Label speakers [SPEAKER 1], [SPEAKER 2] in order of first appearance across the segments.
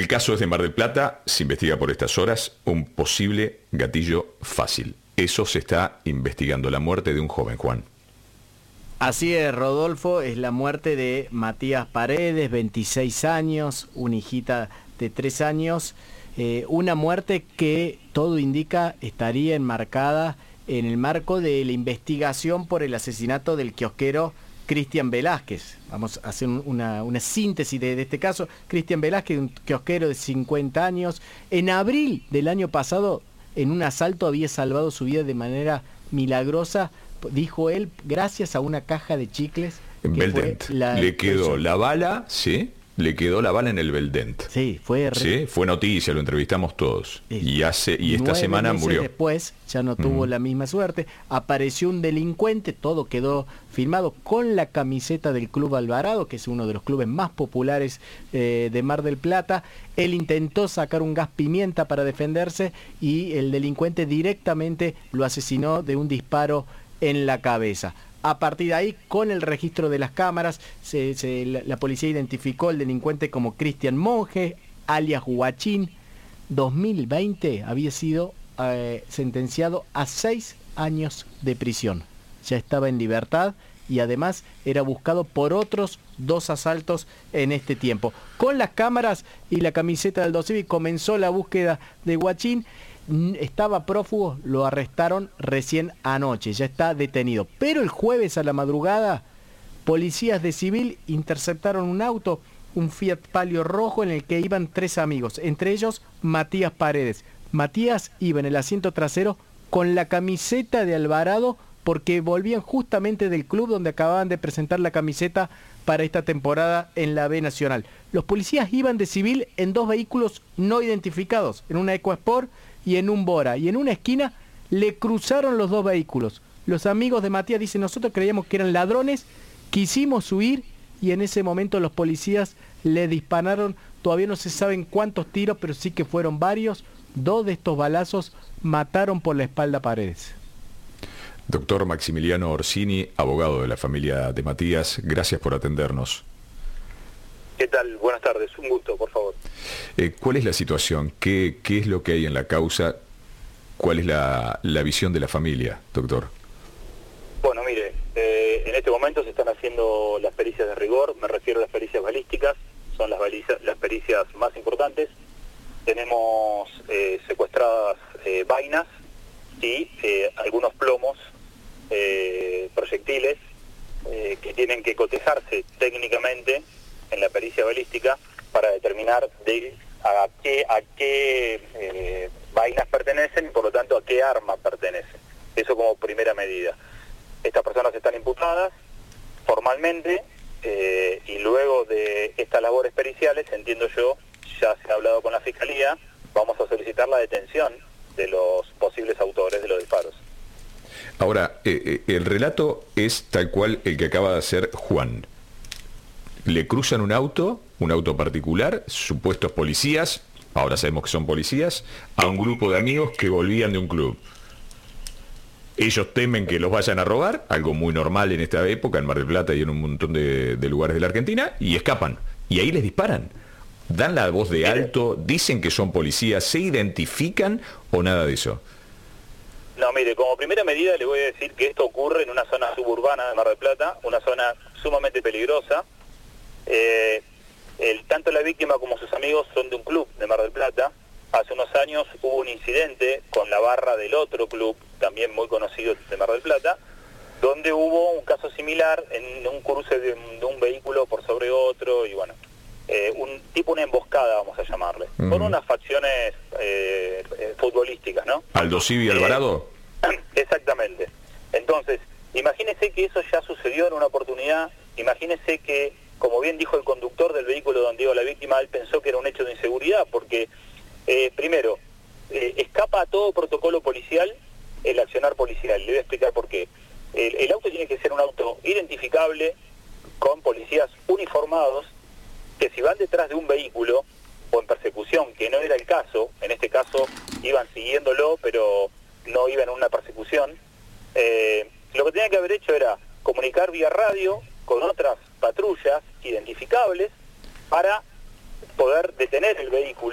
[SPEAKER 1] El caso es de Mar del Plata, se investiga por estas horas un posible gatillo fácil. Eso se está investigando, la muerte de un joven, Juan.
[SPEAKER 2] Así es, Rodolfo, es la muerte de Matías Paredes, 26 años, una hijita de 3 años, una muerte que todo indica estaría enmarcada en el marco de la investigación por el asesinato del kiosquero Cristian Velázquez. Vamos a hacer una síntesis de este caso. Cristian Velázquez, un kiosquero de 50 años, en abril del año pasado, en un asalto había salvado su vida de manera milagrosa, dijo él, gracias a una caja de chicles.
[SPEAKER 1] En Beldent. Le quedó la bala, ¿sí? Le quedó la bala en el Beldent.
[SPEAKER 2] Sí, fue
[SPEAKER 1] noticia, lo entrevistamos todos. Y esta semana murió.
[SPEAKER 2] Después ya no tuvo la misma suerte. Apareció un delincuente, todo quedó filmado con la camiseta del Club Alvarado, que es uno de los clubes más populares de Mar del Plata. Él intentó sacar un gas pimienta para defenderse y el delincuente directamente lo asesinó de un disparo en la cabeza. A partir de ahí, con el registro de las cámaras, la policía identificó al delincuente como Cristian Monge, alias Huachín. 2020 había sido sentenciado a 6 años de prisión. Ya estaba en libertad y además era buscado por otros 2 asaltos en este tiempo. Con las cámaras y la camiseta del Dosivi comenzó la búsqueda de Huachín. Estaba prófugo, lo arrestaron recién anoche, ya está detenido. Pero el jueves a la madrugada, policías de civil interceptaron un auto, un Fiat Palio rojo en el que iban 3 amigos, entre ellos Matías Paredes. Matías iba en el asiento trasero con la camiseta de Alvarado porque volvían justamente del club donde acababan de presentar la camiseta para esta temporada en la B Nacional. Los policías iban de civil en 2 vehículos no identificados, en una EcoSport y en un Bora, y en una esquina le cruzaron los 2 vehículos. Los amigos de Matías dicen, nosotros creíamos que eran ladrones, quisimos huir y en ese momento los policías le dispararon, todavía no se saben cuántos tiros, pero sí que fueron varios. 2 de estos balazos mataron por la espalda a Paredes.
[SPEAKER 1] Doctor Maximiliano Orsini, abogado de la familia de Matías, gracias por atendernos.
[SPEAKER 3] ¿Qué tal? Buenas tardes, un gusto, por favor.
[SPEAKER 1] ¿Cuál es la situación? ¿Qué es lo que hay en la causa? ¿Cuál es la visión de la familia, doctor?
[SPEAKER 3] Bueno, mire, en este momento se están haciendo las pericias de rigor, me refiero a las pericias balísticas, son las pericias más importantes. Tenemos secuestradas vainas y algunos plomos, proyectiles, que tienen que cotejarse técnicamente en la pericia balística para determinar a qué vainas pertenecen y por lo tanto a qué arma pertenecen. Eso como primera medida. Estas personas están imputadas formalmente y luego de estas labores periciales, entiendo yo, ya se ha hablado con la Fiscalía, vamos a solicitar la detención de los posibles autores de los disparos.
[SPEAKER 1] Ahora, el relato es tal cual el que acaba de hacer Juan. Le cruzan un auto particular, supuestos policías, ahora sabemos que son policías, a un grupo de amigos que volvían de un club. Ellos temen que los vayan a robar, algo muy normal en esta época, en Mar del Plata y en un montón de lugares de la Argentina, y escapan. Y ahí les disparan. Dan la voz de alto, dicen que son policías, ¿se identifican o nada de eso?
[SPEAKER 3] No, mire, como primera medida le voy a decir que esto ocurre en una zona suburbana de Mar del Plata, una zona sumamente peligrosa. Tanto la víctima como sus amigos son de un club de Mar del Plata. Hace unos años hubo un incidente con la barra del otro club, también muy conocido de Mar del Plata, donde hubo un caso similar en un cruce de un vehículo por sobre otro y bueno, una emboscada, vamos a llamarle, con unas facciones futbolísticas, ¿no?
[SPEAKER 1] ¿Aldo Civi Alvarado?
[SPEAKER 3] Exactamente. Entonces, imagínese que eso ya sucedió en una oportunidad, imagínese que, como bien dijo el conductor del vehículo donde iba la víctima, él pensó que era un hecho de inseguridad, porque, primero, escapa a todo protocolo policial el accionar policial. Le voy a explicar por qué. El auto tiene que ser un auto identificable, con policías uniformados, que si van detrás de un vehículo o en persecución, que no era el caso, en este caso iban siguiéndolo, pero no iban en una persecución, lo que tenían que haber hecho era comunicar vía radio con otras patrullas identificables para poder detener el vehículo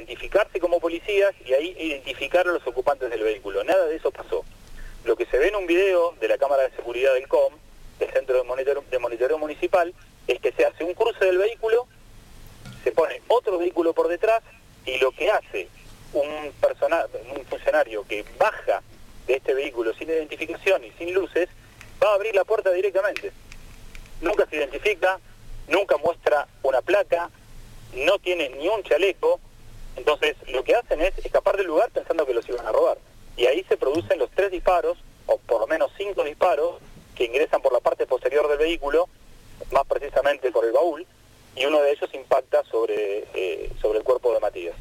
[SPEAKER 3] identificarse como policías y ahí identificar a los ocupantes del vehículo. Nada de eso pasó. Lo que se ve en un video de la cámara de seguridad del COM, del Centro de Monitoreo Municipal, es que se hace un cruce del vehículo, se pone otro vehículo por detrás y lo que hace un funcionario que baja de este vehículo sin identificación y sin luces, va a abrir la puerta directamente. Nunca se identifica, nunca muestra una placa, no tiene ni un chaleco. Entonces lo que hacen es escapar del lugar pensando que los iban a robar. Y ahí se producen los 3 disparos, o por lo menos 5 disparos, que ingresan por la parte posterior del vehículo, más precisamente por el baúl, y uno de ellos impacta sobre el cuerpo de Matías.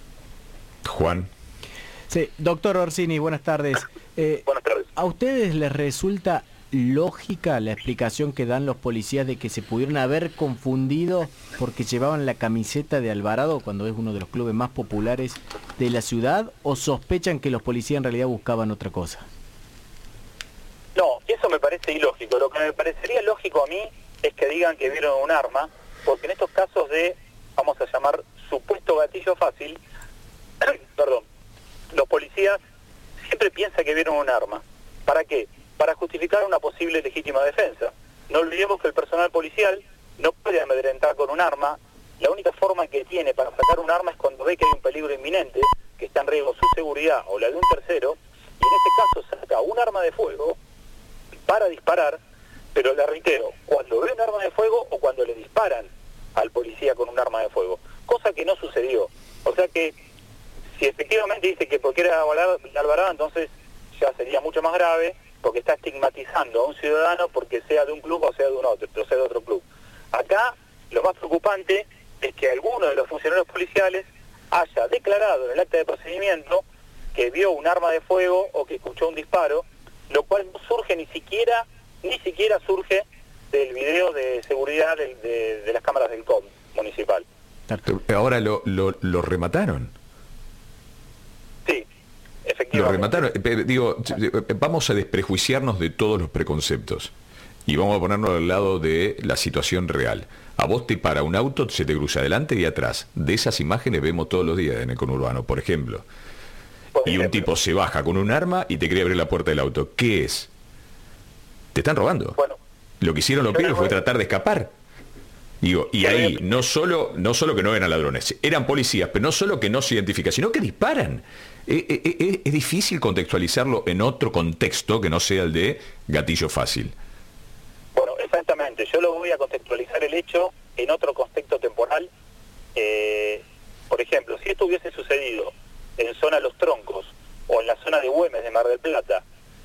[SPEAKER 1] Juan.
[SPEAKER 2] Sí, doctor Orsini, buenas tardes.
[SPEAKER 3] Buenas tardes.
[SPEAKER 2] ¿A ustedes les resulta lógica la explicación que dan los policías de que se pudieron haber confundido porque llevaban la camiseta de Alvarado cuando es uno de los clubes más populares de la ciudad, o sospechan que los policías en realidad buscaban otra cosa?
[SPEAKER 3] No, eso me parece ilógico. Lo que me parecería lógico a mí es que digan que vieron un arma, porque en estos casos de, vamos a llamar, supuesto gatillo fácil, perdón, los policías siempre piensan que vieron un arma. ¿Para qué? Para justificar una posible legítima defensa. No olvidemos que el personal policial no puede amedrentar con un arma. La única forma que tiene para sacar un arma es cuando ve que hay un peligro inminente, que está en riesgo su seguridad o la de un tercero, y en ese caso saca un arma de fuego para disparar, pero le reitero, cuando ve un arma de fuego o cuando le disparan al policía con un arma de fuego, cosa que no sucedió. O sea que si efectivamente dice que porque era Alvarado, entonces ya sería mucho más grave, porque está estigmatizando a un ciudadano porque sea de un club o sea de un otro, o sea de otro club. Acá lo más preocupante es que alguno de los funcionarios policiales haya declarado en el acta de procedimiento que vio un arma de fuego o que escuchó un disparo, lo cual no surge ni siquiera surge del video de seguridad de las cámaras del COM municipal.
[SPEAKER 1] Ahora lo remataron.
[SPEAKER 3] Sí,
[SPEAKER 1] Lo
[SPEAKER 3] efectivamente.
[SPEAKER 1] remataron. Digo, vamos a desprejuiciarnos de todos los preconceptos y vamos a ponernos al lado de la situación real. A vos te para un auto, se te cruza adelante y atrás. De esas imágenes vemos todos los días en el conurbano, por ejemplo. Y un tipo se baja con un arma y te quiere abrir la puerta del auto. ¿Qué es? Te están robando.
[SPEAKER 3] Bueno,
[SPEAKER 1] Lo que hicieron los pibes fue tratar de escapar. Digo, y ahí no solo que no eran ladrones, eran policías, pero no solo que no se identifican, sino que disparan. Es difícil contextualizarlo en otro contexto que no sea el de gatillo fácil.
[SPEAKER 3] Bueno, exactamente. Yo lo voy a contextualizar el hecho en otro contexto temporal. Por ejemplo, si esto hubiese sucedido en zona Los Troncos o en la zona de Güemes de Mar del Plata,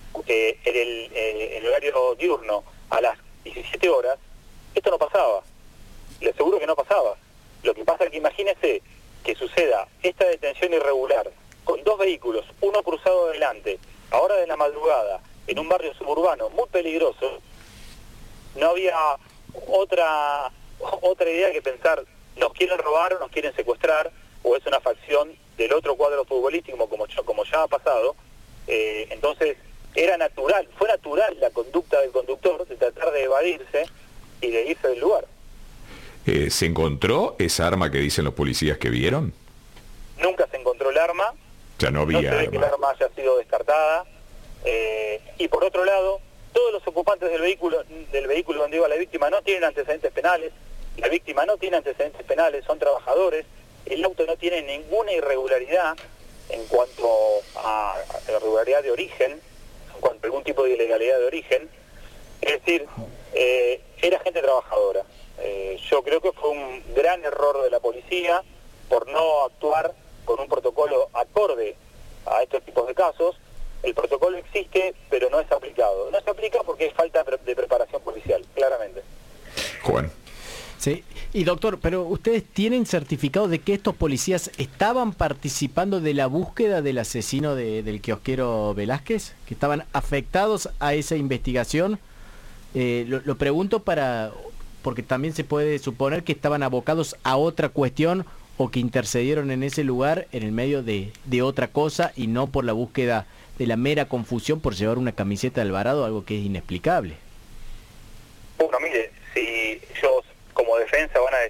[SPEAKER 3] en el horario diurno a las 17 horas, esto no pasaba. Le aseguro que no pasaba. Lo que pasa es que imagínese que suceda esta detención irregular con 2 vehículos, uno cruzado adelante, a hora de la madrugada, en un barrio suburbano muy peligroso. No había otra idea que pensar, nos quieren robar o nos quieren secuestrar, o es una facción del otro cuadro futbolístico como ya ha pasado. Entonces fue natural la conducta del conductor de tratar de evadirse y de irse del lugar.
[SPEAKER 1] ¿Se encontró esa arma que dicen los policías que vieron?
[SPEAKER 3] Nunca se encontró el arma.
[SPEAKER 1] Ya no había
[SPEAKER 3] No se ve que el
[SPEAKER 1] arma.
[SPEAKER 3] arma haya sido descartada. Y por otro lado, todos los ocupantes del vehículo donde iba la víctima no tienen antecedentes penales. La víctima no tiene antecedentes penales, son trabajadores. El auto no tiene ninguna irregularidad en cuanto a irregularidad de origen, en cuanto a algún tipo de ilegalidad de origen. Es decir, era gente trabajadora. Yo creo que fue un gran error de la policía por no actuar con un protocolo acorde a estos tipos de casos. El protocolo existe, pero no es aplicado. No se aplica porque hay falta de preparación policial, claramente.
[SPEAKER 1] Juan.
[SPEAKER 2] Sí, y doctor, pero ¿ustedes tienen certificado de que estos policías estaban participando de la búsqueda del asesino del kiosquero Velázquez? ¿Que estaban afectados a esa investigación? Lo pregunto porque también se puede suponer que estaban abocados a otra cuestión o que intercedieron en ese lugar en el medio de otra cosa y no por la búsqueda de la mera confusión por llevar una camiseta de Alvarado, algo que es inexplicable.
[SPEAKER 3] Bueno, mire, si ellos como defensa van a decir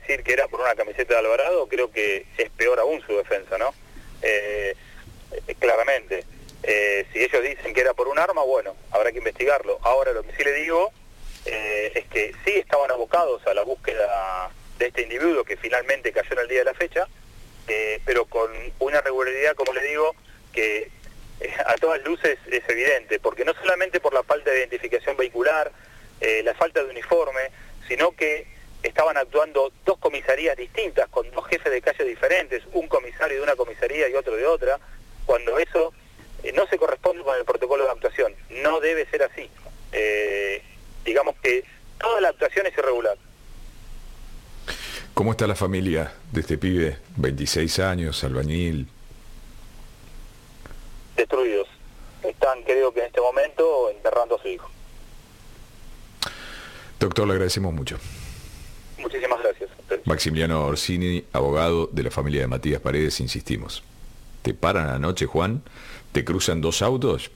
[SPEAKER 3] decir que era por una camiseta de Alvarado, creo que es peor aún su defensa, ¿no? Claramente. Si ellos dicen que era por un arma, bueno, habrá que investigarlo. Ahora, lo que sí le digo es que sí estaban abocados a la búsqueda de este individuo que finalmente cayó en el día de la fecha, pero con una regularidad, como le digo, que a todas luces es evidente, porque no solamente por la falta de identificación vehicular, la falta de uniforme, sino que estaban actuando dos comisarías distintas, con dos jefes de calle diferentes, un comisario de una comisaría y otro de otra, cuando eso no se corresponde con el protocolo de actuación. No debe ser así. Digamos que toda la actuación es irregular.
[SPEAKER 1] ¿Cómo está la familia de este pibe? 26 años, albañil.
[SPEAKER 3] Destruidos. Están, creo que en este momento, enterrando a su hijo.
[SPEAKER 1] Doctor, le agradecemos mucho.
[SPEAKER 3] Muchísimas gracias.
[SPEAKER 1] Maximiliano Orsini, abogado de la familia de Matías Paredes, insistimos. Te paran anoche, Juan, te cruzan dos autos,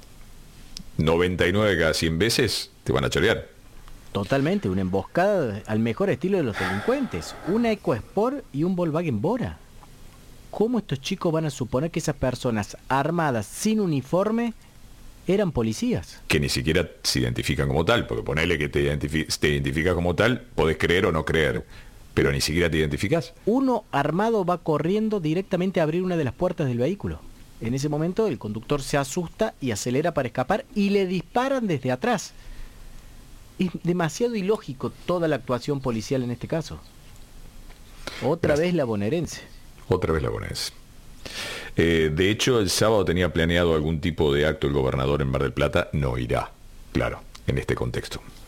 [SPEAKER 1] 99 cada 100 veces te van a chorear.
[SPEAKER 2] Totalmente, una emboscada al mejor estilo de los delincuentes. Una EcoSport y un Volkswagen Bora. ¿Cómo estos chicos van a suponer que esas personas armadas sin uniforme eran policías?
[SPEAKER 1] Que ni siquiera se identifican como tal, porque ponele que te identificas como tal, podés creer o no creer, pero ni siquiera te identificás.
[SPEAKER 2] Uno armado va corriendo directamente a abrir una de las puertas del vehículo. En ese momento el conductor se asusta y acelera para escapar y le disparan desde atrás. Es demasiado ilógico toda la actuación policial en este caso. Otra vez la bonaerense.
[SPEAKER 1] Otra vez la bonaerense. De hecho, el sábado tenía planeado algún tipo de acto el gobernador en Mar del Plata. No irá, claro, en este contexto.